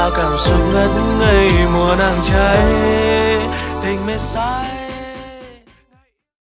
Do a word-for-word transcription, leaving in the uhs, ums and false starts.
bao cảm xúc ngất ngây mùa nắng cháy tình mê say.